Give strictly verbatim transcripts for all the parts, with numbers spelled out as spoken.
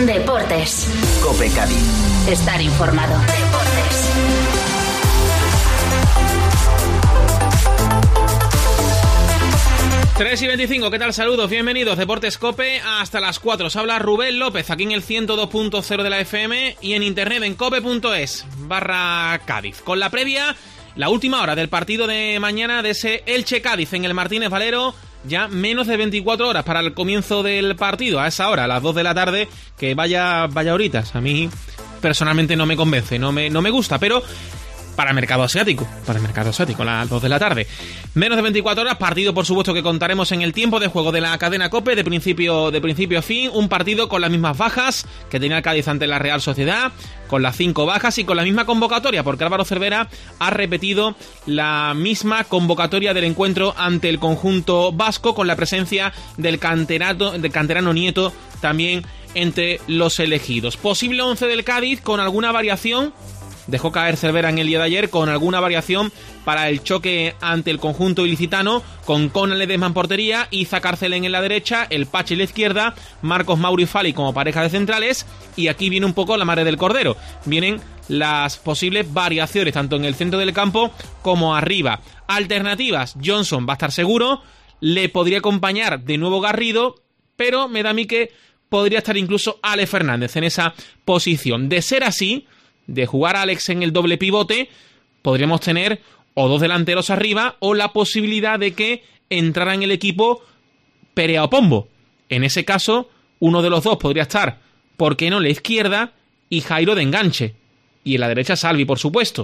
Deportes. COPE Cádiz. Estar informado. Deportes. tres y veinticinco, ¿qué tal? Saludos, bienvenidos. Deportes COPE hasta las cuatro. Os habla Rubén López, aquí en el ciento dos punto cero de la F M y en internet en cope.es barra Cádiz. Con la previa, la última hora del partido de mañana de ese Elche Cádiz en el Martínez Valero. Ya menos de veinticuatro horas para el comienzo del partido. A esa hora, a las dos de la tarde, que vaya, vaya horitas. A mí personalmente no me convence, no me, no me gusta, pero para el mercado asiático, para el mercado asiático, a las dos de la tarde. Menos de veinticuatro horas, partido por supuesto que contaremos en el tiempo de juego de la cadena COPE, de principio, de principio a fin, un partido con las mismas bajas que tenía el Cádiz ante la Real Sociedad, con las cinco bajas y con la misma convocatoria, porque Álvaro Cervera ha repetido la misma convocatoria del encuentro ante el conjunto vasco, con la presencia del canterano, del canterano Nieto también entre los elegidos. Posible once del Cádiz con alguna variación. Dejó caer Cervera en el día de ayer con alguna variación para el choque ante el conjunto ilicitano, con Conan Ledesma en portería, Iza Carcelén en la derecha, el Pachi en la izquierda, Marcos Mauri Fali como pareja de centrales, y aquí viene un poco la madre del cordero. Vienen las posibles variaciones tanto en el centro del campo como arriba. Alternativas: Johnson va a estar seguro, le podría acompañar de nuevo Garrido, pero me da a mí que podría estar incluso Alex Fernández en esa posición. De ser así, de jugar a Alex en el doble pivote, podríamos tener o dos delanteros arriba o la posibilidad de que entrara en el equipo Perea o Pombo. En ese caso, uno de los dos podría estar, ¿por qué no?, en la izquierda y Jairo de enganche. Y en la derecha Salvi, por supuesto.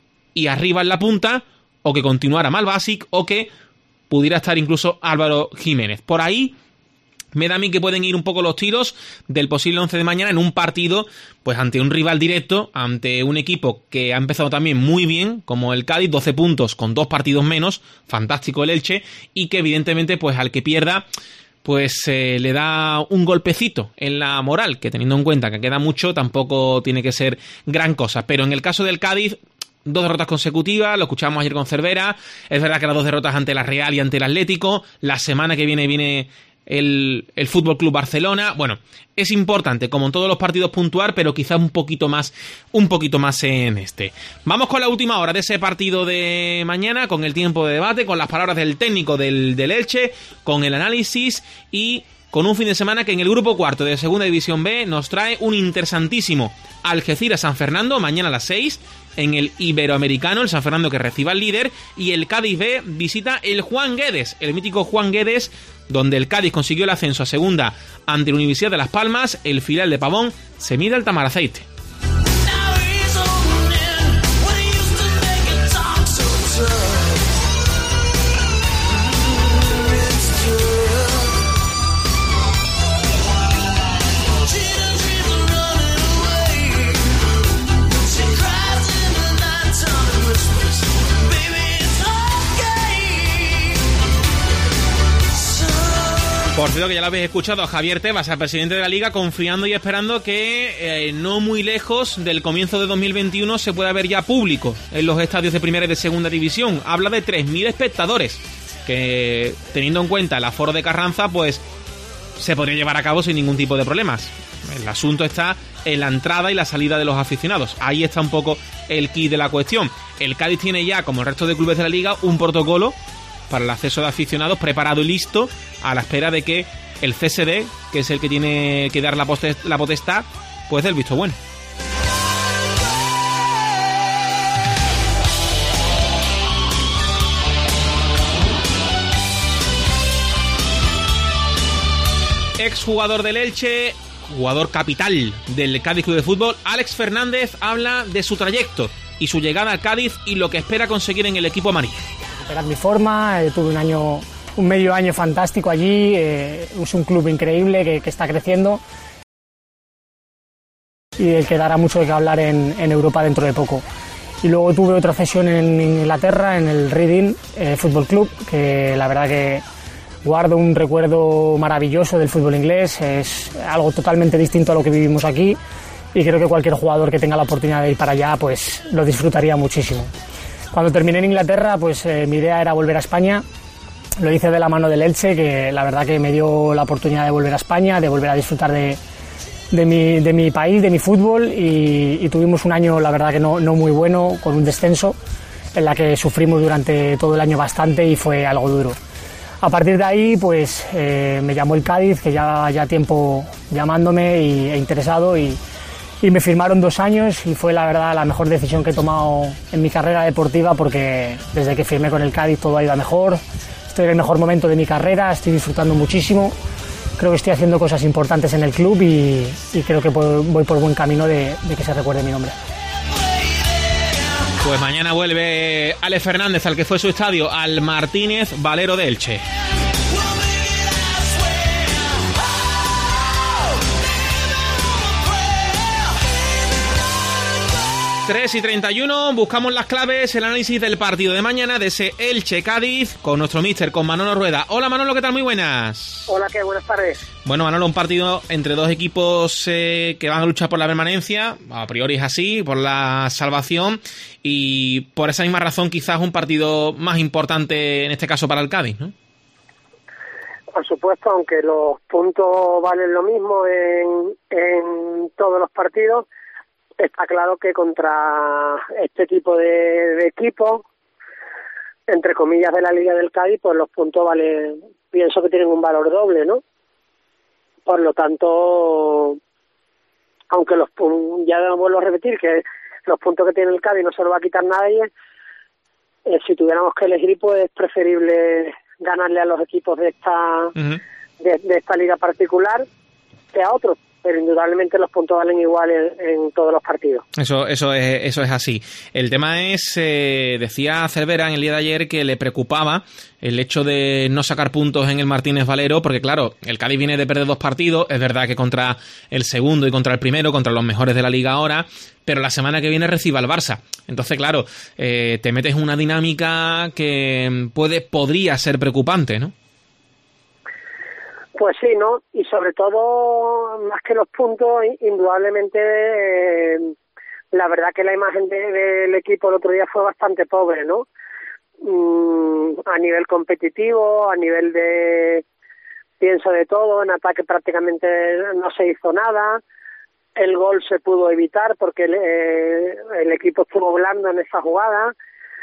Y arriba en la punta, o que continuara Malbasic o que pudiera estar incluso Álvaro Jiménez. Por ahí me da a mí que pueden ir un poco los tiros del posible once de mañana en un partido pues ante un rival directo, ante un equipo que ha empezado también muy bien, como el Cádiz, doce puntos con dos partidos menos, fantástico el Elche, y que evidentemente pues al que pierda pues eh, le da un golpecito en la moral, que teniendo en cuenta que queda mucho tampoco tiene que ser gran cosa. Pero en el caso del Cádiz, dos derrotas consecutivas, lo escuchábamos ayer con Cervera, es verdad que las dos derrotas ante la Real y ante el Atlético, la semana que viene viene el, el Fútbol Club Barcelona. Bueno, es importante, como en todos los partidos, puntuar, pero quizá un poquito más, un poquito más en este. Vamos con la última hora de ese partido de mañana, con el tiempo de debate, con las palabras del técnico del, del Elche, con el análisis y con un fin de semana que en el grupo cuarto de Segunda División B nos trae un interesantísimo Algeciras-San Fernando, mañana a las seis, en el Iberoamericano, el San Fernando que reciba al líder, y el Cádiz B visita el Juan Guedes, el mítico Juan Guedes, donde el Cádiz consiguió el ascenso a segunda ante la Universidad de Las Palmas. El filial de Pavón se mide al Tamaraceite. Por cierto, que ya lo habéis escuchado a Javier Tebas, al presidente de la Liga, confiando y esperando que eh, no muy lejos del comienzo de dos mil veintiuno se pueda ver ya público en los estadios de primera y de segunda división. Habla de tres mil espectadores, que teniendo en cuenta el aforo de Carranza, pues se podría llevar a cabo sin ningún tipo de problemas. El asunto está en la entrada y la salida de los aficionados. Ahí está un poco el quid de la cuestión. El Cádiz tiene ya, como el resto de clubes de la Liga, un protocolo para el acceso de aficionados preparado y listo, a la espera de que el C S D, que es el que tiene que dar la potestad, pues dé el visto bueno. Exjugador del Elche, jugador capital del Cádiz Club de Fútbol, Alex Fernández, habla de su trayecto y su llegada al Cádiz y lo que espera conseguir en el equipo amarillo. Recuperar mi forma, eh, tuve un año, un medio año fantástico allí, eh, es un club increíble que, que está creciendo y del que dará mucho de qué hablar en, en Europa dentro de poco. Y luego tuve otra cesión en Inglaterra, en el Reading eh, Football Club, que la verdad que guardo un recuerdo maravilloso del fútbol inglés, es algo totalmente distinto a lo que vivimos aquí y creo que cualquier jugador que tenga la oportunidad de ir para allá pues lo disfrutaría muchísimo. Cuando terminé en Inglaterra, pues eh, mi idea era volver a España. Lo hice de la mano del Elche, que la verdad que me dio la oportunidad de volver a España, de volver a disfrutar de, de mi, de mi país, de mi fútbol, y, y tuvimos un año, la verdad que no, no muy bueno, con un descenso, en la que sufrimos durante todo el año bastante y fue algo duro. A partir de ahí, pues eh, me llamó el Cádiz, que ya ya tiempo llamándome y, e interesado, y, y me firmaron dos años y fue la verdad la mejor decisión que he tomado en mi carrera deportiva, porque desde que firmé con el Cádiz todo ha ido a mejor, estoy en el mejor momento de mi carrera, estoy disfrutando muchísimo, creo que estoy haciendo cosas importantes en el club y, y creo que voy por buen camino de, de que se recuerde mi nombre. Pues mañana vuelve Alex Fernández al que fue su estadio, al Martínez Valero de Elche. tres y treinta y uno, buscamos las claves, el análisis del partido de mañana de ese Elche-Cádiz con nuestro míster, con Manolo Rueda. Hola Manolo, ¿qué tal? Muy buenas. Hola, ¿qué? Buenas tardes. Bueno Manolo, un partido entre dos equipos eh, que van a luchar por la permanencia, a priori es así, por la salvación, y por esa misma razón quizás un partido más importante en este caso para el Cádiz, ¿no? Por supuesto, aunque los puntos valen lo mismo en, en todos los partidos, está claro que contra este tipo de, de equipos, entre comillas, de la Liga del Cádiz, pues los puntos valen, pienso que tienen un valor doble, ¿no? Por lo tanto, aunque los ya vuelvo a repetir que los puntos que tiene el Cádiz no se los va a quitar nadie, eh, si tuviéramos que elegir, pues es preferible ganarle a los equipos de esta uh-huh. de, de esta liga particular que a otros. Pero indudablemente los puntos valen igual en, en todos los partidos. Eso eso es eso es así. El tema es, eh, decía Cervera en el día de ayer que le preocupaba el hecho de no sacar puntos en el Martínez Valero, porque claro, el Cádiz viene de perder dos partidos, es verdad que contra el segundo y contra el primero, contra los mejores de la liga ahora, pero la semana que viene recibe al Barça. Entonces, claro, eh, te metes en una dinámica que puede podría ser preocupante, ¿no? Pues sí, ¿no? Y sobre todo, más que los puntos, indudablemente, eh, la verdad que la imagen de, del equipo el otro día fue bastante pobre, ¿no? Mm, a nivel competitivo, a nivel de, pienso de todo, en ataque prácticamente no se hizo nada, el gol se pudo evitar porque el, eh, el equipo estuvo blando en esa jugada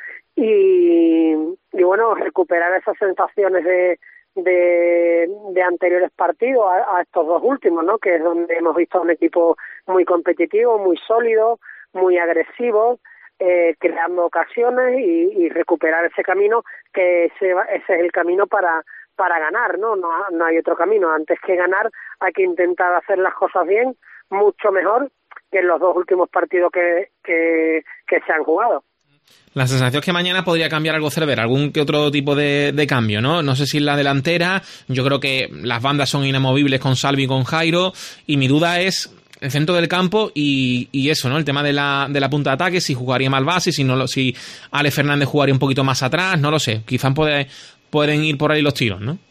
y, y bueno, recuperar esas sensaciones de De, de anteriores partidos a, a estos dos últimos, ¿no? Que es donde hemos visto un equipo muy competitivo, muy sólido, muy agresivo, eh, creando ocasiones y, y recuperar ese camino, que ese, ese es el camino para para ganar, ¿no? ¿no? No hay otro camino. Antes que ganar hay que intentar hacer las cosas bien, mucho mejor que en los dos últimos partidos que, que, que se han jugado. La sensación es que mañana podría cambiar algo Cervera, algún que otro tipo de, de cambio, ¿no? No sé si en la delantera, yo creo que las bandas son inamovibles con Salvi y con Jairo, y mi duda es el centro del campo y, y eso, ¿no? El tema de la, de la punta de ataque, si jugaría Malbasi, si no, si Alex Fernández jugaría un poquito más atrás, no lo sé, quizás puede, pueden ir por ahí los tiros, ¿no?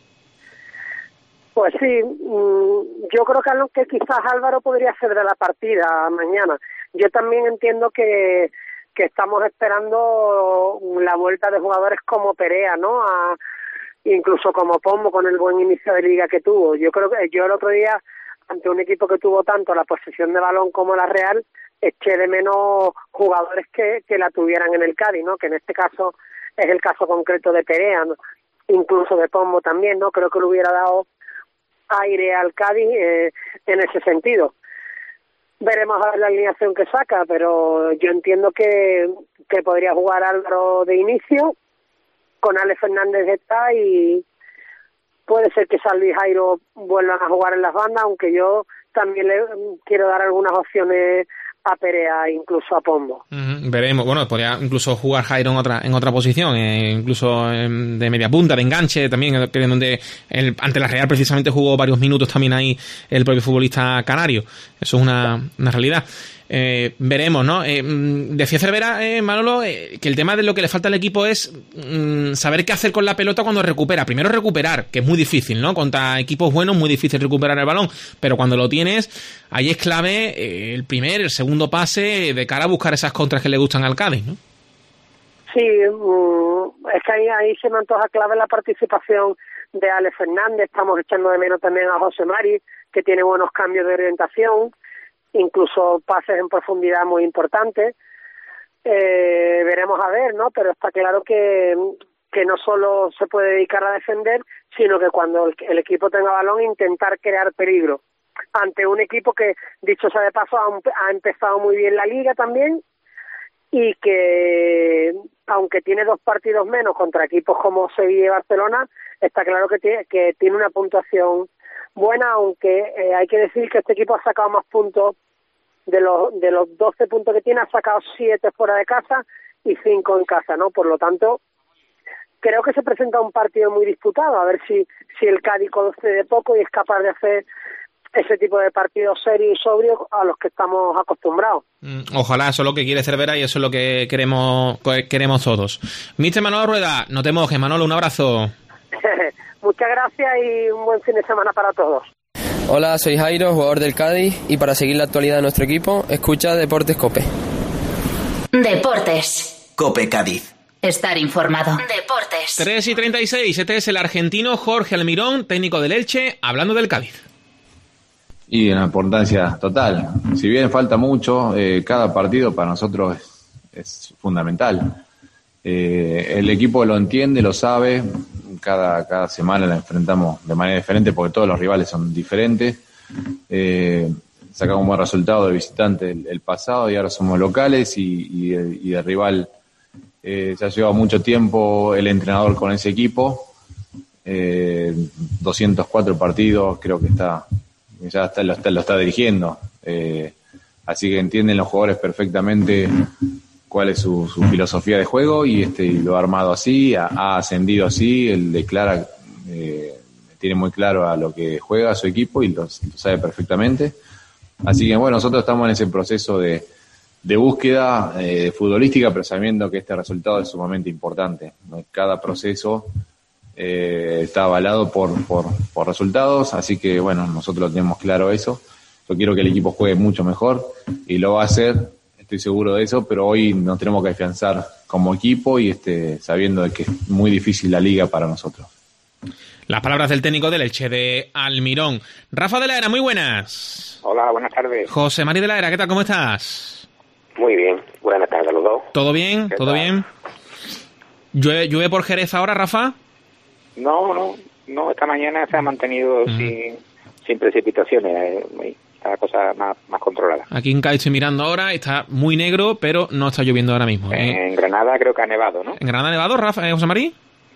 Pues sí, yo creo que, que quizás Álvaro podría ser de la partida mañana. Yo también entiendo que que estamos esperando la vuelta de jugadores como Perea, ¿no? A, incluso como Pombo con el buen inicio de liga que tuvo. Yo creo que yo el otro día, ante un equipo que tuvo tanto la posesión de balón como la Real, eché de menos jugadores que, que la tuvieran en el Cádiz, ¿no? Que en este caso es el caso concreto de Perea, ¿no? Incluso de Pombo también, ¿no? Creo que le hubiera dado aire al Cádiz eh, en ese sentido. Veremos a ver la alineación que saca, pero yo entiendo que, que podría jugar Álvaro de inicio, con Alex Fernández está, y puede ser que Salvi y Jairo vuelvan a jugar en las bandas, aunque yo también le quiero dar algunas opciones a Perea, incluso a Pombo. Uh-huh. Veremos, bueno, podría incluso jugar Jairo en otra en otra posición, eh, incluso eh, de media punta, de enganche también, que donde el, ante la Real precisamente jugó varios minutos también ahí el propio futbolista canario. Eso es una, una realidad. Eh, veremos, ¿no? Eh, decía Cervera, eh, Manolo, eh, que el tema de lo que le falta al equipo es mm, saber qué hacer con la pelota cuando recupera. Primero recuperar, que es muy difícil, ¿no? Contra equipos buenos muy difícil recuperar el balón, pero cuando lo tienes, ahí es clave eh, el primer, el segundo pase de cara a buscar esas contras que le gustan al Cádiz, ¿no? Sí, mm, es que ahí, ahí se me antoja clave la participación de Alex Fernández, estamos echando de menos también a José Mari, que tiene buenos cambios de orientación, incluso pases en profundidad muy importantes. Eh, veremos a ver, ¿no? Pero está claro que, que no solo se puede dedicar a defender, sino que cuando el, el equipo tenga balón, intentar crear peligro ante un equipo que, dicho sea de paso, ha, ha empezado muy bien la liga también, y que, aunque tiene dos partidos menos contra equipos como Sevilla y Barcelona, está claro que tiene, que tiene una puntuación buena, aunque eh, hay que decir que este equipo ha sacado más puntos de los de los doce puntos que tiene, ha sacado siete fuera de casa y cinco en casa, ¿no? Por lo tanto, creo que se presenta un partido muy disputado, a ver si si el Cádiz concede poco y es capaz de hacer ese tipo de partidos serios y sobrios a los que estamos acostumbrados. Ojalá, eso es lo que quiere Cervera y eso es lo que queremos queremos todos. míster Manolo Rueda, no te mojes, Manolo, un abrazo. Muchas gracias y un buen fin de semana para todos. Hola, soy Jairo, jugador del Cádiz, y para seguir la actualidad de nuestro equipo, escucha Deportes COPE. Deportes COPE Cádiz. Estar informado. Deportes. tres y treinta y seis, este es el argentino Jorge Almirón, técnico del Elche, hablando del Cádiz. Y una importancia total. Si bien falta mucho, eh, cada partido para nosotros es, es fundamental. Eh, el equipo lo entiende, lo sabe. Cada, cada semana la enfrentamos de manera diferente porque todos los rivales son diferentes. Eh, sacamos un buen resultado de visitante el, el pasado y ahora somos locales y, y, y de rival. Eh, ya lleva mucho tiempo el entrenador con ese equipo. Eh, doscientos cuatro partidos, creo que está... ya está, lo, está, lo está dirigiendo, eh, así que entienden los jugadores perfectamente cuál es su, su filosofía de juego y este lo ha armado así, ha, ha ascendido así, él declara, eh, tiene muy claro a lo que juega su equipo y lo, lo sabe perfectamente, así que bueno, nosotros estamos en ese proceso de, de búsqueda eh, futbolística, pero sabiendo que este resultado es sumamente importante, ¿no? Cada proceso Eh, está avalado por, por, por resultados, así que bueno, nosotros tenemos claro eso. Yo quiero que el equipo juegue mucho mejor y lo va a hacer, estoy seguro de eso, pero hoy nos tenemos que afianzar como equipo y este sabiendo de que es muy difícil la liga para nosotros. Las palabras del técnico del Elche, de Almirón. Rafa de la Era, muy buenas. Hola, buenas tardes. José María de la Era, ¿qué tal? ¿Cómo estás? Muy bien, buenas tardes a los dos. ¿Todo bien? ¿Todo tal? Bien? ¿Llueve, ¿Llueve por Jerez ahora, Rafa? No, no, no, esta mañana se ha mantenido uh-huh. sin, sin precipitaciones, eh, está la cosa más, más controlada. Aquí en Cádiz estoy mirando ahora, está muy negro, pero no está lloviendo ahora mismo. En, ¿eh? en Granada creo que ha nevado, ¿no? ¿En Granada ha nevado, Rafa, eh, José María?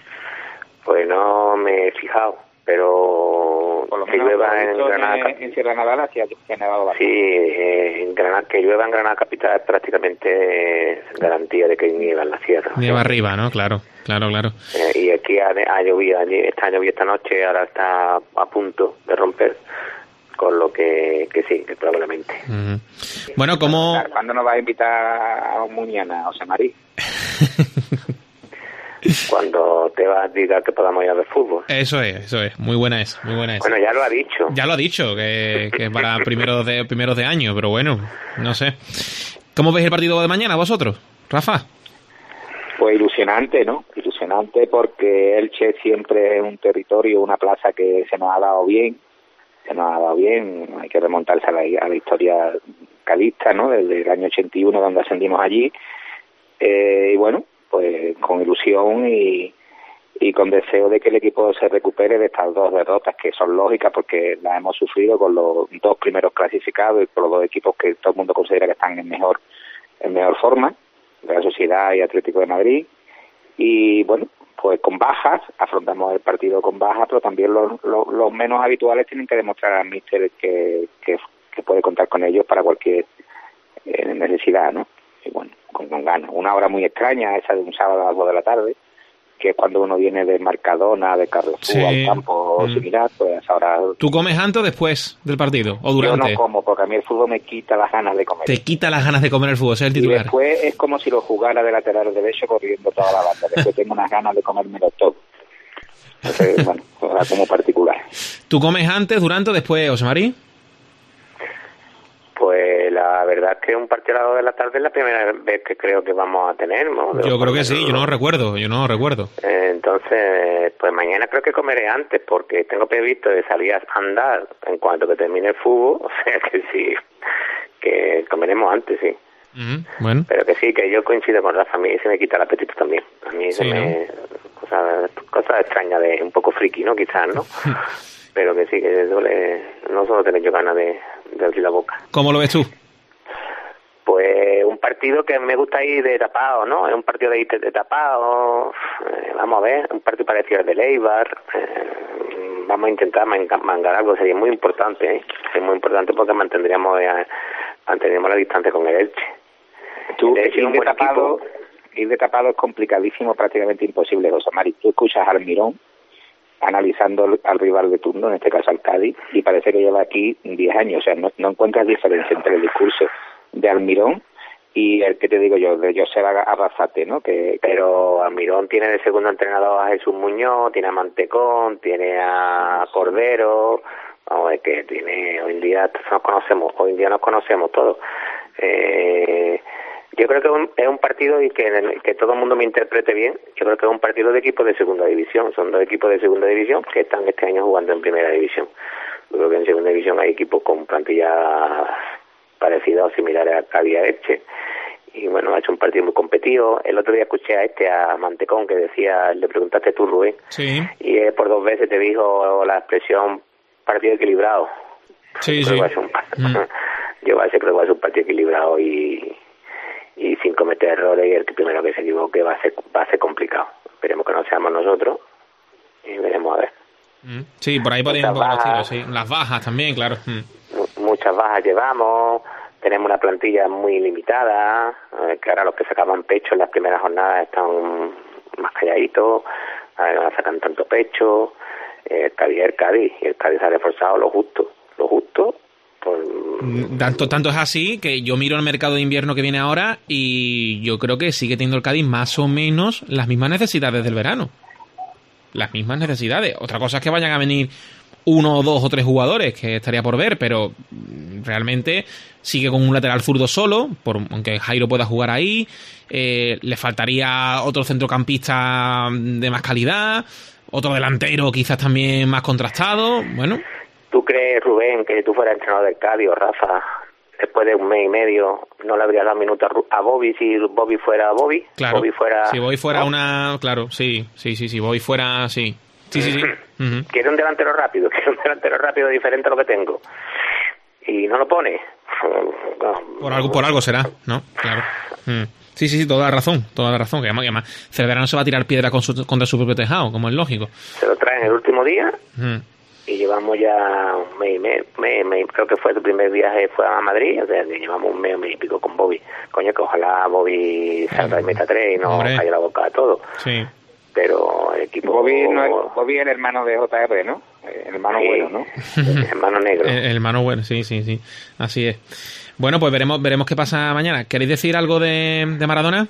Pues no me he fijado, pero por lo que menos llueva en Granada. En, en Sierra Nevada sí ha nevado bastante. Sí, eh, en Granada, que llueva en Granada capital es prácticamente garantía de que nieva en la sierra. Nieva arriba, ¿no? Claro, claro, claro. Eh, y aquí ha, ha llovido, esta llovido esta noche, ahora está a punto de romper, con lo que, que sí, que probablemente. Uh-huh. Bueno, ¿cómo...? ¿Cuándo nos va a invitar a Muñana, José María? Cuando te va a diga que podamos ir a ver fútbol. Eso es, eso es, muy buena es, muy buena es. Bueno, ya lo ha dicho. Ya lo ha dicho, que, que para primeros de primeros de año, pero bueno, no sé. ¿Cómo veis el partido de mañana vosotros, Rafa? Pues ilusionante, ¿no? Ilusionante porque Elche siempre es un territorio, una plaza que se nos ha dado bien, se nos ha dado bien, hay que remontarse a la, a la historia cadista, ¿no? Desde el año ochenta y uno, donde ascendimos allí, eh, y bueno, pues con ilusión y, y con deseo de que el equipo se recupere de estas dos derrotas que son lógicas porque las hemos sufrido con los dos primeros clasificados y con los dos equipos que todo el mundo considera que están en mejor en mejor forma, Real Sociedad y Atlético de Madrid. Y bueno, pues con bajas, afrontamos el partido con bajas, pero también los, los, los menos habituales tienen que demostrar al míster que, que, que puede contar con ellos para cualquier eh, necesidad, ¿no? Y bueno, con, con ganas. Una hora muy extraña, esa de un sábado a las dos de la tarde, que es cuando uno viene de Mercadona, de Carrefour, sí. al campo mm. similar, pues a esa hora... ¿Tú comes antes o después del partido? ¿O durante? Yo no como, porque a mí el fútbol me quita las ganas de comer. Te quita las ganas de comer el fútbol, ese es el titular. Y después es como si lo jugara de lateral derecho corriendo toda la banda. Después tengo unas ganas de comérmelo todo. Entonces, bueno, pues como particular. ¿Tú comes antes, durante o después, José María? Pues la verdad es que un partido a las dos de la tarde es la primera vez que creo que vamos a tener, ¿no? Yo creo que sí, yo no lo recuerdo, yo no lo recuerdo. Eh, entonces, pues mañana creo que comeré antes, porque tengo previsto de salir a andar en cuanto que termine el fútbol, o sea que sí, que comeremos antes, sí. Uh-huh. Bueno. Pero que sí, que yo coincido con Rafa, a mí se me quita el apetito también. A mí sí, se me... ¿no? Cosas, cosas extrañas de un poco friki, ¿no? Quizás, ¿no? Pero que sí, que duele, no solo tener yo ganas de, de abrir la boca. ¿Cómo lo ves tú? Pues un partido que me gusta ir de tapado, ¿no? Es un partido de ir de tapado, eh, vamos a ver, un partido parecido al de Eibar, eh, vamos a intentar mangar algo, sería muy importante, ¿eh? Sería muy importante porque mantendríamos, eh, mantendríamos la distancia con el Elche. Tú, el Elche ir, un de buen tapado, equipo. ir de tapado es complicadísimo, prácticamente imposible, José Mari. Tú escuchas al Mirón analizando al rival de turno, en este caso al Cádiz, y parece que lleva aquí diez años, o sea, no, no encuentras diferencia entre el discurso de Almirón y el que te digo yo, de José Arrasate, ¿no? Que, Pero Almirón tiene de segundo entrenador a Jesús Muñoz, tiene a Mantecón, tiene a Cordero, vamos, es que tiene, hoy en día nos conocemos, hoy en día nos conocemos todos. Eh, yo creo que un, es un partido y que, que todo el mundo me interprete bien. Yo creo que es un partido de equipos de segunda división. Son dos equipos de segunda división que están este año jugando en primera división. Yo creo que en segunda división hay equipos con plantillas parecidas o similares a Cádiz y a Elche. Y bueno, ha hecho un partido muy competido. El otro día escuché a este, a Mantecón, que decía, le preguntaste tú, Rubén, sí. Y eh, por dos veces te dijo la expresión partido equilibrado. Sí, yo sí. Creo que un, mm. Yo a veces creo que va a ser un partido equilibrado y, y sin cometer errores, y el que primero que se equivoque va a ser va a ser complicado. Esperemos que no seamos nosotros y veremos a ver. Sí, por ahí podrían poner los tiros, sí. Las bajas también, claro. Mm. Muchas bajas llevamos, tenemos una plantilla muy limitada, eh, que ahora los que sacaban pecho en las primeras jornadas están más calladitos, eh, no sacan tanto pecho. Eh, el Cádiz es el Cádiz, y el Cádiz se ha reforzado lo justo, lo justo. Por... Tanto, tanto es así que yo miro el mercado de invierno que viene ahora y yo creo que sigue teniendo el Cádiz más o menos las mismas necesidades del verano. Las mismas necesidades. Otra cosa es que vayan a venir uno, dos o tres jugadores, que estaría por ver, pero realmente sigue con un lateral zurdo solo, por, aunque Jairo pueda jugar ahí. Eh, le faltaría otro centrocampista de más calidad, otro delantero quizás también más contrastado. Bueno. ¿Tú crees, Rubén, que si tú fueras entrenador del Cádiz o Rafa, después de un mes y medio, no le habrías dado minutos a Bobby si Bobby fuera Bobby? Claro, Bobby fuera, si Bobby fuera ¿no? una... Claro, sí, sí, sí, sí, Bobby fuera... Sí, sí, sí, sí. Uh-huh. Quiere un delantero rápido, quiere un delantero rápido diferente a lo que tengo. Y no lo pone. Por algo, por algo será, ¿no? Claro. Mm. Sí, sí, sí, toda la razón, toda la razón. Que además, que además Cerverano se va a tirar piedra con su, contra su propio tejado, como es lógico. Se lo traen el último día... Mm. Y llevamos ya un mes y mes, mes, mes, creo que fue tu primer viaje, fue a Madrid, o sea, llevamos un mes, un mes y pico con Bobby. Coño, que ojalá Bobby salga y meta tres y no caiga la boca a todo. Sí. Pero el equipo... Bobby, no es, Bobby es el hermano de J R, ¿no? El hermano sí. bueno, ¿no? El hermano negro. El, el hermano bueno, sí, sí, sí. Así es. Bueno, pues veremos veremos qué pasa mañana. ¿Queréis decir algo de, de Maradona?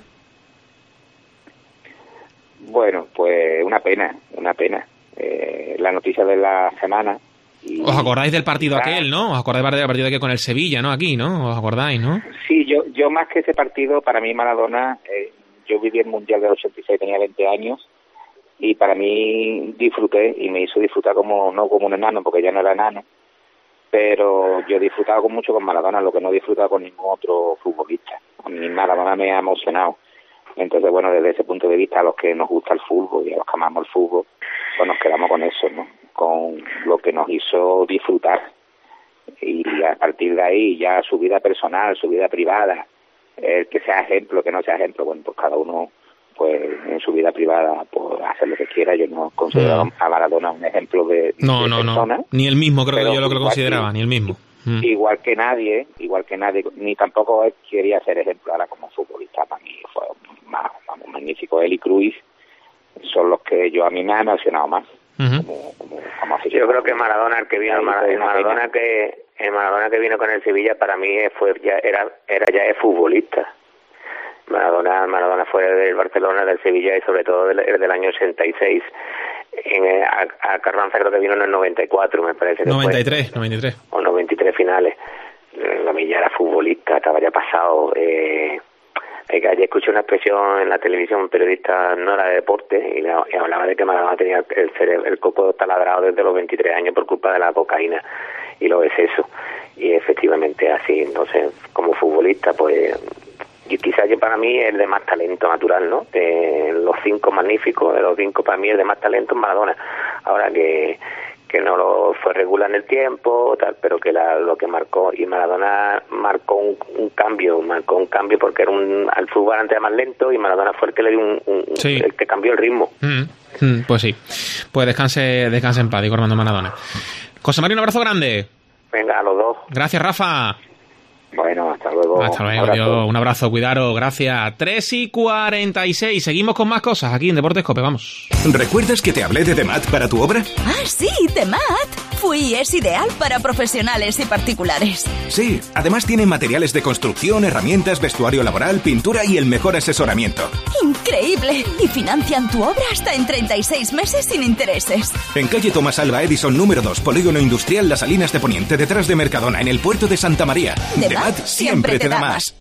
Bueno, pues una pena, una pena. Eh, la noticia de la semana. Y ¿os acordáis del partido quizás, aquel, no? ¿Os acordáis del partido aquel con el Sevilla, no? Aquí, ¿no? ¿Os acordáis, no? Sí, yo yo más que ese partido, para mí Maradona, eh, yo viví el Mundial del ochenta y seis, tenía veinte años, y para mí disfruté, y me hizo disfrutar como, no como un enano, porque ya no era enano, pero yo he disfrutado mucho con Maradona, lo que no he disfrutado con ningún otro futbolista. A mí Maradona me ha emocionado. Entonces, bueno, desde ese punto de vista, a los que nos gusta el fútbol y a los que amamos el fútbol, pues nos quedamos con eso, ¿no? Con lo que nos hizo disfrutar. Y a partir de ahí, ya su vida personal, su vida privada, el que sea ejemplo, que no sea ejemplo, bueno, pues cada uno, pues en su vida privada, pues hacer lo que quiera. Yo no considero mm. a Maradona un ejemplo de, no, de no, persona. No, ni el mismo creo que yo lo que lo consideraba, que, ni el mismo. Mm. Igual que nadie, igual que nadie, ni tampoco él quería ser ejemplo ahora como futbolista. Para mí fue más, más magnífico. Él y Cruyff son los que yo a mí me ha emocionado más. Uh-huh. como, como, como yo creo que Maradona, el que vino, el Maradona, el Maradona que el Maradona que vino con el Sevilla, para mí fue ya era era ya es futbolista. Maradona Maradona fue del Barcelona, del Sevilla y sobre todo del, del año ochenta y seis. En, a, a Carranza creo que vino en el noventa y cuatro, me parece que noventa y tres, fue. noventa y tres. O noventa y tres finales. la milla era futbolista, que habría pasado. Eh, que ayer escuché una expresión en la televisión, un periodista no era de deporte, y, le, y hablaba de que Maradona tenía el cerebro, el coco taladrado desde los veintitrés años por culpa de la cocaína y los excesos. Y efectivamente así. Entonces, como futbolista, pues, y quizás yo para mí es el de más talento natural, ¿no? De los cinco magníficos, de los cinco para mí el de más talento es Maradona. Ahora que que no lo fue regular en el tiempo, tal, pero que la, lo que marcó, y Maradona marcó un, un cambio, marcó un cambio porque era un, al fútbol antes era más lento, y Maradona fue el que le dio un, un sí. el que cambió el ritmo. Mm, mm, pues sí, pues descanse, descanse en paz, digo Armando Maradona. José María, un abrazo grande. Venga, a los dos. Gracias, Rafa. Bueno, hasta luego. Hasta luego, Dios. Un abrazo, cuidaros, gracias. tres y cuarenta y seis, seguimos con más cosas aquí en Deportes Cope, vamos. ¿Recuerdas que te hablé de Demat para tu obra? Ah, sí, Demat. Fui y es ideal para profesionales y particulares. Sí, además tiene materiales de construcción, herramientas, vestuario laboral, pintura y el mejor asesoramiento. ¡Increíble! Y financian tu obra hasta en treinta y seis meses sin intereses. En calle Tomás Alba Edison número dos, Polígono Industrial Las Salinas de Poniente, detrás de Mercadona, en el puerto de Santa María. Demat siempre te da más.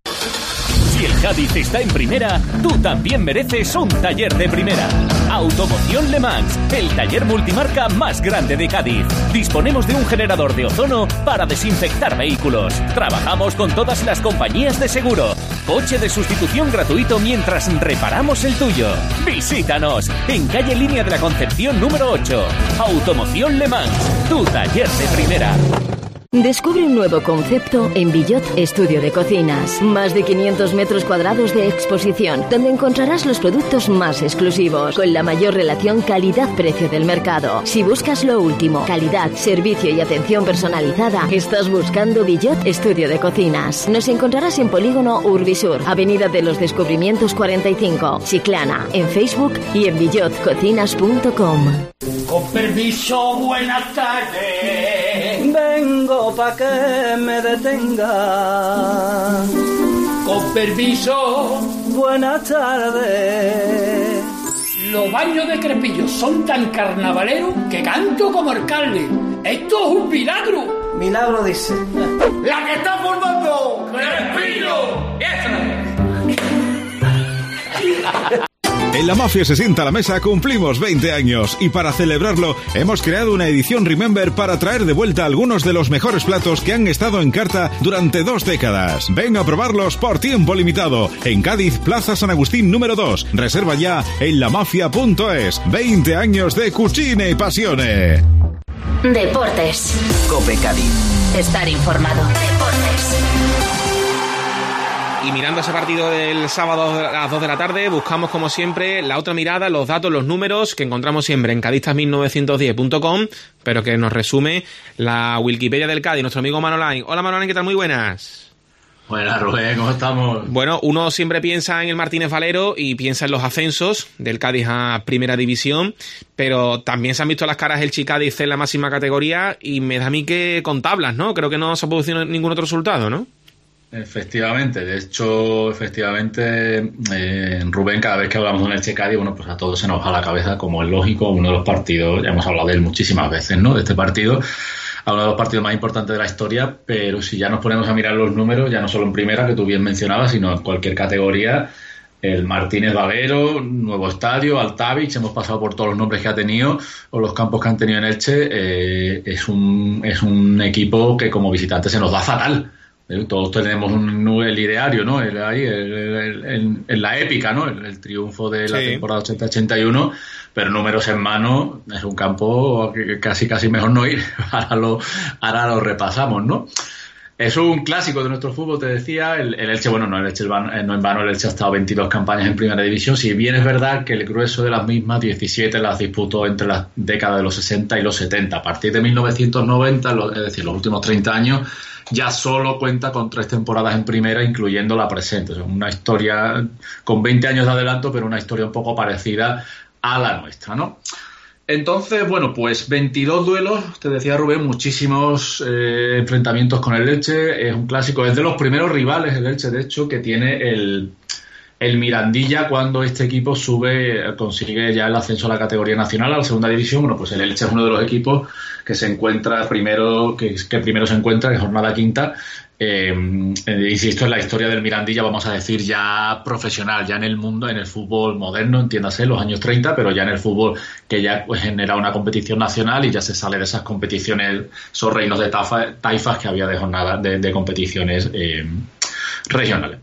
Si el Cádiz está en primera, tú también mereces un taller de primera. Automoción Le Mans, el taller multimarca más grande de Cádiz. Disponemos de un generador de ozono para desinfectar vehículos. Trabajamos con todas las compañías de seguro. Coche de sustitución gratuito mientras reparamos el tuyo. Visítanos en calle Línea de la Concepción número ocho. Automoción Le Mans, tu taller de primera. Descubre un nuevo concepto en Billot Estudio de Cocinas. Más de quinientos metros cuadrados de exposición, donde encontrarás los productos más exclusivos, con la mayor relación calidad-precio del mercado. Si buscas lo último, calidad, servicio y atención personalizada, estás buscando Billot Estudio de Cocinas. Nos encontrarás en Polígono Urbisur, Avenida de los Descubrimientos cuarenta y cinco, Chiclana, en Facebook y en billot cocinas punto com. Con permiso, buenas tardes. Vengo pa' que me detenga. Con permiso, buenas tardes. Los baños de Crespillo son tan carnavaleros que canto como alcalde. Esto es un milagro. Milagro dice. ¡La que está formando! ¡Crespillo! ¡Esa! En La Mafia se sienta a la mesa cumplimos veinte años y para celebrarlo hemos creado una edición Remember para traer de vuelta algunos de los mejores platos que han estado en carta durante dos décadas. Ven a probarlos por tiempo limitado en Cádiz, Plaza San Agustín número dos. Reserva ya en lamafia punto es. veinte años de cucine y pasiones. Deportes. Cope Cádiz. Estar informado. Deportes. Y mirando ese partido del sábado a las dos de la tarde, buscamos como siempre la otra mirada, los datos, los números que encontramos siempre en cadistas mil novecientos diez punto com, pero que nos resume la Wikipedia del Cádiz, nuestro amigo Manolain. Hola Manolain, ¿qué tal? Muy buenas. Buenas, Rubén, ¿cómo estamos? Bueno, uno siempre piensa en el Martínez Valero y piensa en los ascensos del Cádiz a Primera División, pero también se han visto las caras el Chicádiz en la máxima categoría y me da a mí que con tablas, ¿no? Creo que no se ha producido ningún otro resultado, ¿no? Efectivamente, de hecho, efectivamente, eh, Rubén, cada vez que hablamos de un Elche Cádiz, bueno, pues a todos se nos va a la cabeza, como es lógico, uno de los partidos, ya hemos hablado de él muchísimas veces, ¿no? De este partido, a uno de los partidos más importantes de la historia, pero si ya nos ponemos a mirar los números, ya no solo en primera, que tú bien mencionabas, sino en cualquier categoría, el Martínez Valero, nuevo estadio, Altavix, hemos pasado por todos los nombres que ha tenido, o los campos que han tenido en Elche, eh, es un, es un equipo que como visitante se nos da fatal. Todos tenemos un, el ideario, ¿no? El, ahí, el, el, el, el, la épica, ¿no? El, el triunfo de la sí. temporada ochenta ochenta y uno, pero números en mano, es un campo que casi casi mejor no ir. Ahora lo, ahora lo repasamos, ¿no? Es un clásico de nuestro fútbol, te decía. El, el Elche, bueno, no, el Elche, no en vano, el Elche ha estado veintidós campañas en Primera División. Si bien es verdad que el grueso de las mismas, diecisiete, las disputó entre las décadas de los sesenta y los setenta. A partir de mil novecientos noventa, lo, es decir, los últimos treinta años, ya solo cuenta con tres temporadas en Primera, incluyendo la presente. O sea, una historia con veinte años de adelanto, pero una historia un poco parecida a la nuestra, ¿no? Entonces, bueno, pues veintidós duelos, te decía Rubén, muchísimos eh, enfrentamientos con el Elche. Es un clásico, es de los primeros rivales el Elche, de hecho, que tiene el, el Mirandilla cuando este equipo sube, consigue ya el ascenso a la categoría nacional, a la segunda división. Bueno, pues el Elche es uno de los equipos que se encuentra primero, que, que primero se encuentra en jornada quinta. Eh, eh, insisto, en la historia del Mirandilla, vamos a decir, ya profesional, ya en el mundo, en el fútbol moderno, entiéndase, los años treinta, pero ya en el fútbol que ya pues, genera una competición nacional y ya se sale de esas competiciones, esos reinos de tafa, taifas que había de jornada de, de competiciones eh, regionales.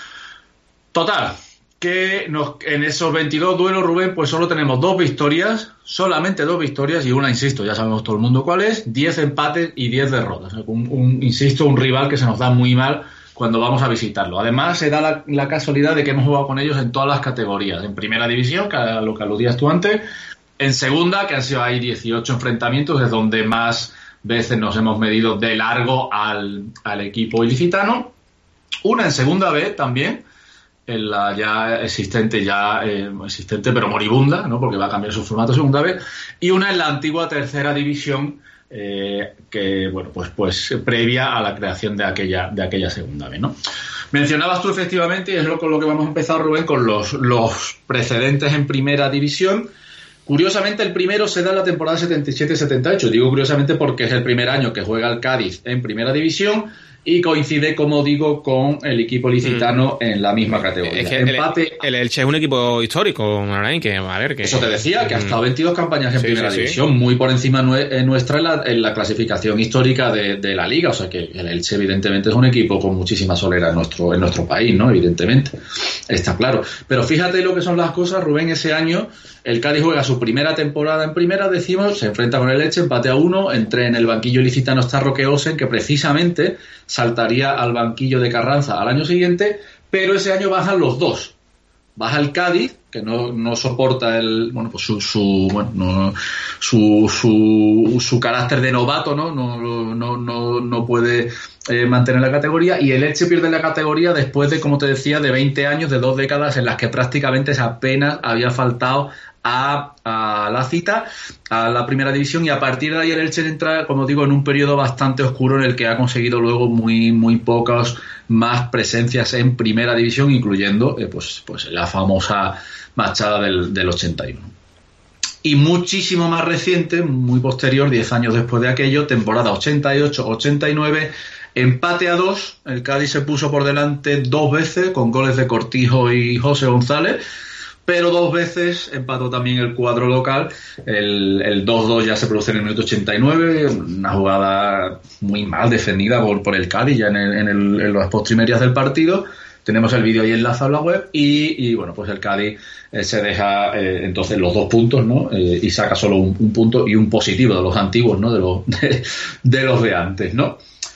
Total, que nos, en esos veintidós duelos, Rubén, pues solo tenemos dos victorias, solamente dos victorias y una, insisto, ya sabemos todo el mundo cuál es, diez empates y diez derrotas. Un, un, insisto, un rival que se nos da muy mal cuando vamos a visitarlo. Además, se da la, la casualidad de que hemos jugado con ellos en todas las categorías. En primera división, que a lo que aludías tú antes, en segunda, que han sido ahí dieciocho enfrentamientos, es donde más veces nos hemos medido de largo al, al equipo ilicitano. Una en segunda B también, en la ya existente, ya eh, existente pero moribunda, ¿no? Porque va a cambiar su formato segunda vez, y una en la antigua tercera división, eh, que bueno, pues, pues previa a la creación de aquella, de aquella segunda vez, ¿no? Mencionabas tú efectivamente, y es lo con lo que vamos a empezar, Rubén, con los, los precedentes en primera división. Curiosamente, el primero se da en la temporada setenta y siete setenta y ocho. Digo curiosamente porque es el primer año que juega el Cádiz en primera división y coincide, como digo, con el equipo licitano mm. en la misma categoría. Es que Empate. El, el Elche es un equipo histórico, Manuel, que a ver que eso te decía, que ha estado veintidós campañas en sí, primera sí, división, sí. muy por encima nue- nuestra en la, en la clasificación histórica de, de la liga. O sea que el Elche, evidentemente, es un equipo con muchísima solera en nuestro, en nuestro país, ¿no? Evidentemente, está claro. Pero fíjate lo que son las cosas, Rubén. Ese año el Cádiz juega su primera temporada en primera, decimos, se enfrenta con el Elche, empate a uno, entre en el banquillo ilicitano está Roque Osen, que precisamente saltaría al banquillo de Carranza al año siguiente, pero ese año bajan los dos. Baja el Cádiz, que no, no soporta el bueno pues su su bueno no, su, su su carácter de novato, no no no no, no puede eh, mantener la categoría, y el Elche pierde la categoría después de, como te decía, de veinte años, de dos décadas en las que prácticamente apenas había faltado a, a la cita, a la primera división, y a partir de ahí el Elche entra, como digo, en un periodo bastante oscuro en el que ha conseguido luego muy muy pocas más presencias en primera división, incluyendo eh, pues pues la famosa marchada del, del ochenta y uno. Y muchísimo más reciente, muy posterior, diez años después de aquello, temporada ochenta y ocho ochenta y nueve, empate a dos, el Cádiz se puso por delante dos veces con goles de Cortijo y José González, pero dos veces empató también el cuadro local. El, el dos dos ya se produce en el minuto ochenta y nueve, una jugada muy mal defendida por, por el Cádiz ya en, el, en, el, en las postrimerías del partido. Tenemos el vídeo ahí enlazado en la web y, y bueno, pues el Cádiz eh, se deja eh, entonces los dos puntos, ¿no? Eh, y saca solo un, un punto y un positivo de los antiguos, ¿no? De los de, de los de antes, ¿no?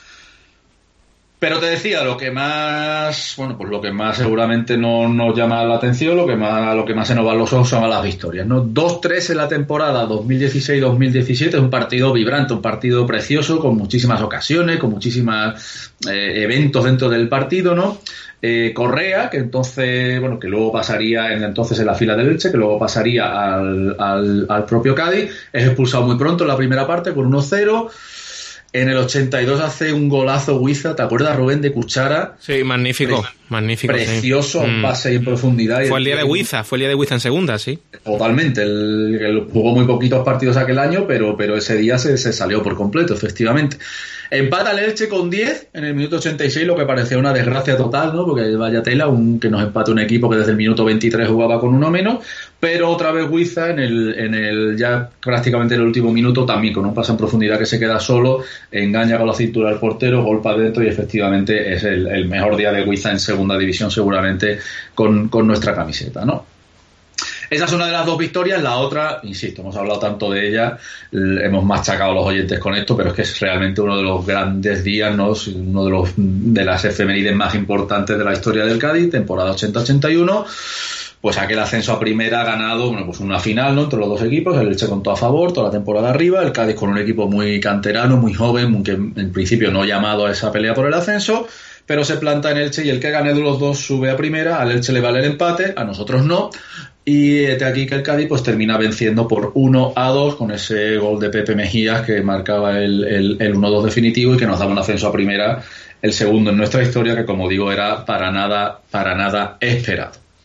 Pero te decía, lo que más, bueno, pues lo que más seguramente no nos llama la atención, lo que más, lo que más se nos va a los ojos son a las victorias, ¿no? dos tres en la temporada dos mil dieciséis dos mil diecisiete, es un partido vibrante, un partido precioso, con muchísimas ocasiones, con muchísimos eh, eventos dentro del partido, ¿no? Eh, Correa, que entonces, bueno, que luego pasaría en entonces en la fila del Elche, que luego pasaría al, al, al propio Cádiz, es expulsado muy pronto en la primera parte con uno cero. En el ochenta y dos hace un golazo Huiza, ¿te acuerdas, Rubén, de Cuchara? Sí, magnífico, Pre- magnífico. Precioso, sí. Un pase mm. en profundidad. Fue el día de Huiza, fue el día de Huiza en segunda, sí. Totalmente, el, el, jugó muy poquitos partidos aquel año, pero, pero ese día se, se salió por completo, efectivamente. Empata el Elche con diez en el minuto ochenta y seis, lo que parecía una desgracia total, ¿no? Porque vaya tela, un, que nos empate un equipo que desde el minuto veintitrés jugaba con uno menos, pero otra vez Huiza en el, en el ya prácticamente en el último minuto, también con un pase en profundidad que se queda solo, engaña con la cintura al portero, golpe adentro, y efectivamente es el, el mejor día de Huiza en segunda división, seguramente con, con nuestra camiseta, ¿no? Esa es una de las dos victorias. La otra, insisto, hemos hablado tanto de ella, hemos machacado a los oyentes con esto, pero es que es realmente uno de los grandes días, ¿no? Uno de los de las efemérides más importantes de la historia del Cádiz, temporada ochenta ochenta y uno. Pues aquel ascenso a primera ha ganado, bueno, pues una final, ¿no? Entre los dos equipos, el Elche con todo a favor, toda la temporada arriba, el Cádiz con un equipo muy canterano, muy joven, que en principio no llamado a esa pelea por el ascenso, pero se planta en Elche y el que gane de los dos sube a primera. Al Elche le vale el empate, a nosotros no, y de aquí que el Cádiz pues termina venciendo por uno a dos con ese gol de Pepe Mejías que marcaba el, el, el uno dos definitivo y que nos daba un ascenso a primera, el segundo en nuestra historia, que como digo era para nada, para nada esperado.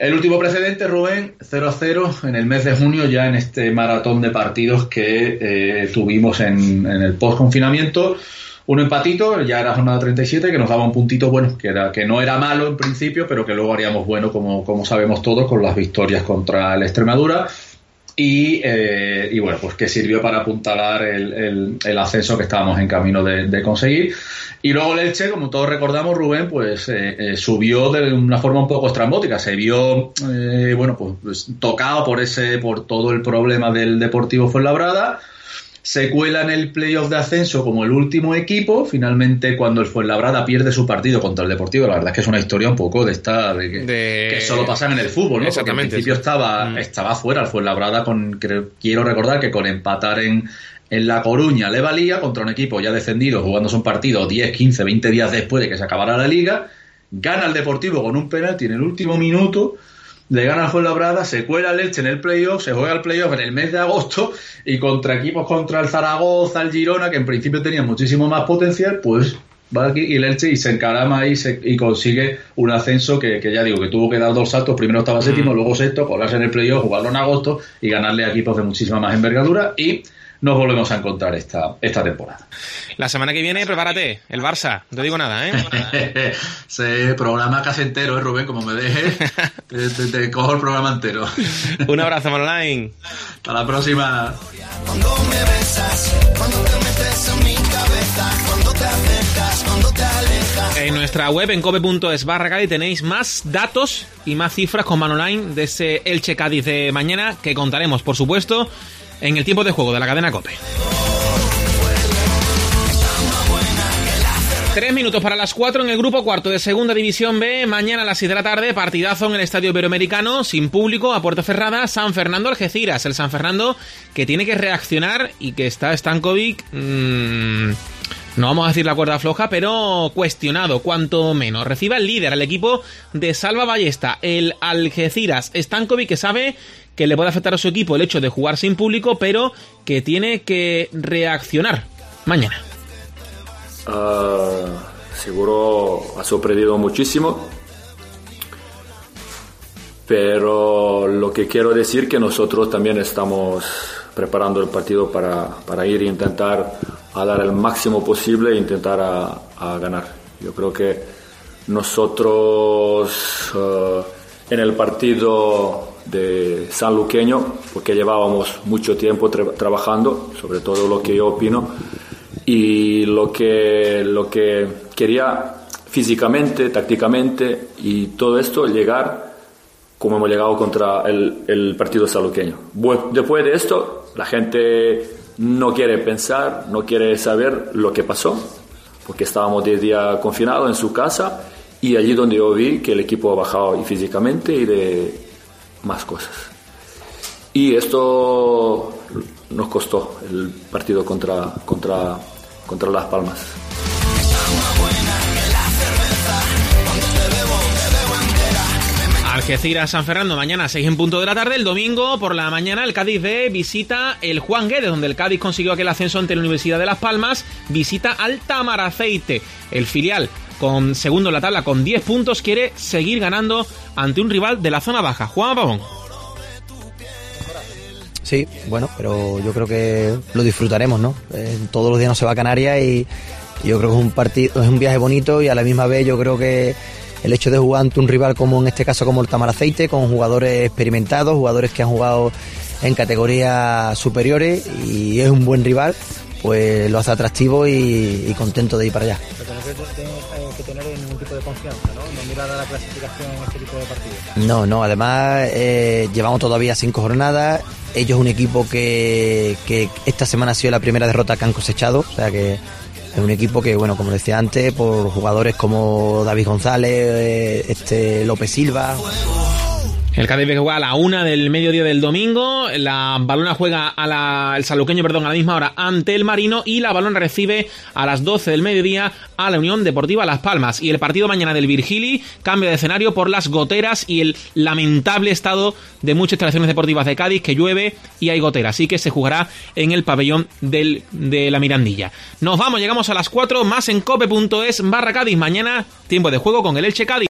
El último precedente, Rubén, cero a cero en el mes de junio, ya en este maratón de partidos que eh, tuvimos en, en el post-confinamiento. Un empatito, ya era jornada treinta y siete, que nos daba un puntito bueno, que era que no era malo en principio, pero que luego haríamos bueno, como, como sabemos todos, con las victorias contra el Extremadura. Y, eh, y bueno, pues que sirvió para apuntalar el, el, el ascenso que estábamos en camino de, de conseguir. Y luego el Elche, como todos recordamos, Rubén, pues eh, eh, subió de una forma un poco estrambótica. Se vio, eh, bueno, pues, pues tocado por ese, por todo el problema del Deportivo Fuenlabrada. Se cuela en el playoff de ascenso como el último equipo. Finalmente, cuando el Fuenlabrada pierde su partido contra el Deportivo, la verdad es que es una historia un poco de esta de que, de... que solo pasan en el fútbol, ¿no? Porque en principio estaba, mm. estaba fuera el Fuenlabrada con, creo, quiero recordar que con empatar en, en La Coruña le valía contra un equipo ya descendido, jugándose un partido diez, quince, veinte días después de que se acabara la liga. Gana el Deportivo con un penalti en el último minuto. Le gana al Fuenlabrada, se cuela el Elche en el playoff, se juega el playoff en el mes de agosto y contra equipos contra el Zaragoza, el Girona, que en principio tenían muchísimo más potencial, pues va aquí y el Elche y se encarama ahí se, y consigue un ascenso que, que ya digo, que tuvo que dar dos saltos, primero estaba séptimo, mm. luego sexto, colarse en el playoff, jugarlo en agosto y ganarle a equipos de muchísima más envergadura y nos volvemos a encontrar esta, esta temporada. La semana que viene, prepárate, el Barça, no te digo nada, ¿eh? Se programa casi entero, ¿eh, Rubén? Como me dejes, te, te, te cojo el programa entero. Un abrazo, Manolain. Hasta la próxima. Cuando me besas, cuando te metes en mi cabeza, cuando te acercas, cuando te alejas. En nuestra web, en cope punto es barra Cádiz, tenéis más datos y más cifras con Manolain de ese Elche Cádiz de mañana, que contaremos, por supuesto, en el tiempo de juego de la cadena COPE. Tres minutos para las cuatro en el grupo cuarto de Segunda División B. Mañana a las seis de la tarde, partidazo en el Estadio Iberoamericano, sin público, a puerta cerrada, San Fernando Algeciras. El San Fernando que tiene que reaccionar y que está Stankovic, mmm, no vamos a decir la cuerda floja, pero cuestionado, cuanto menos. Recibe al líder, al equipo de Salva Ballesta, el Algeciras. Stankovic, que sabe que le puede afectar a su equipo el hecho de jugar sin público, pero que tiene que reaccionar mañana. Uh, seguro ha sorprendido muchísimo, pero lo que quiero decir que nosotros también estamos preparando el partido para, para ir e intentar a dar el máximo posible e intentar a, a ganar. Yo creo que nosotros uh, en el partido de sanluqueño, porque llevábamos mucho tiempo tra- trabajando, sobre todo lo que yo opino, y lo que, lo que quería físicamente, tácticamente y todo esto, llegar como hemos llegado contra el, el partido sanluqueño. Después de esto, la gente no quiere pensar, no quiere saber lo que pasó, porque estábamos diez días confinados en su casa y allí donde yo vi que el equipo ha bajado y físicamente y de más cosas. Y esto nos costó el partido contra, contra, contra Las Palmas. Algeciras San Fernando mañana a seis en punto de la tarde. El domingo por la mañana el Cádiz B visita el Juan Guedes, donde el Cádiz consiguió aquel ascenso ante la Universidad de Las Palmas. Visita al Tamaraceite. El filial, con segundo en la tabla con diez puntos, quiere seguir ganando ante un rival de la zona baja. Juan Pavón. Sí, bueno, pero yo creo que lo disfrutaremos, ¿no? Eh, todos los días no se va a Canarias y yo creo que es un partido, es un viaje bonito y a la misma vez yo creo que el hecho de jugar ante un rival como en este caso como el Tamaraceite, con jugadores experimentados, jugadores que han jugado en categorías superiores y es un buen rival, pues lo hace atractivo y, y contento de ir para allá. Pero no tienes que tener ningún tipo de confianza, ¿no? No mirar a la clasificación en este tipo de partidos. No, no, además eh, llevamos todavía cinco jornadas. Ellos es un equipo que, que esta semana ha sido la primera derrota que han cosechado, o sea que es un equipo que, bueno, como decía antes, por jugadores como David González, este López Silva. El Cádiz juega a la una del mediodía del domingo, la Balona juega a la, el sanluqueño, perdón, a la misma hora ante el Marino y la Balona recibe a las doce del mediodía a la Unión Deportiva Las Palmas. Y el partido mañana del Virgili cambia de escenario por las goteras y el lamentable estado de muchas instalaciones deportivas de Cádiz, que llueve y hay goteras, así que se jugará en el pabellón del, de la Mirandilla. Nos vamos, llegamos a las cuatro, más en cope punto es barra Cádiz. Mañana tiempo de juego con el Elche Cádiz.